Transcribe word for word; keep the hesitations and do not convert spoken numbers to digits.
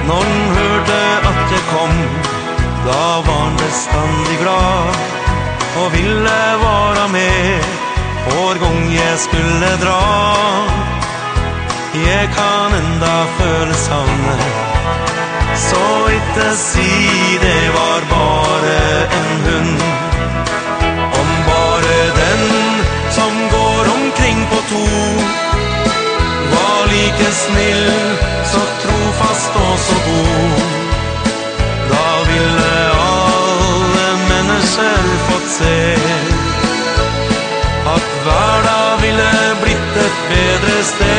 Når den hørte at jeg kom, da var den bestandig glad, og ville vara med hver gang jeg skulle dra. Jeg kan enda føle savnet, så ikke si det var bare en hund. Om bare den som går omkring på to var like snill, så trofast og så god, da ville alle mennesker fått se at hverdag ville blitt et bedre sted.